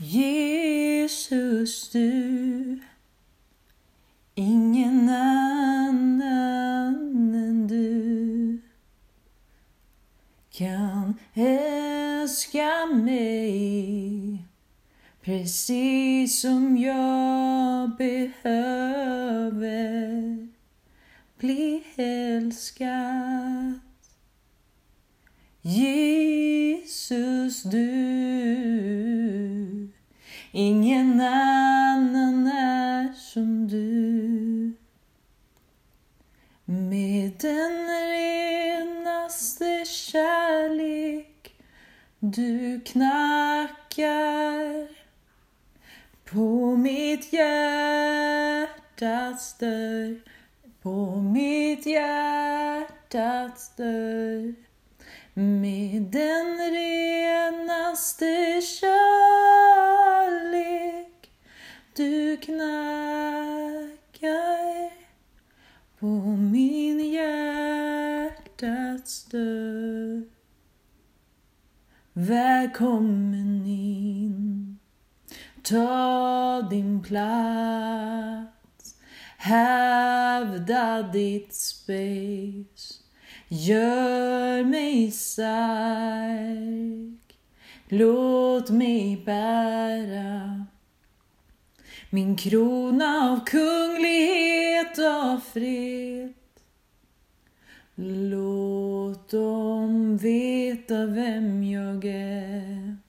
Jesus, du, ingen annan än du kan älska mig precis som jag behöver bli älskad. Jesus, du, ingen annan är som du. Med den renaste kärlek du knackar på mitt hjärtats dörr, på mitt hjärtats dörr. Med den renaste kärlek du knackar på min hjärtats dörr. Välkommen in, ta din plats, hävda ditt space. Gör mig stark, låt mig bära min krona av kunglighet och fred. Låt dem veta vem jag är.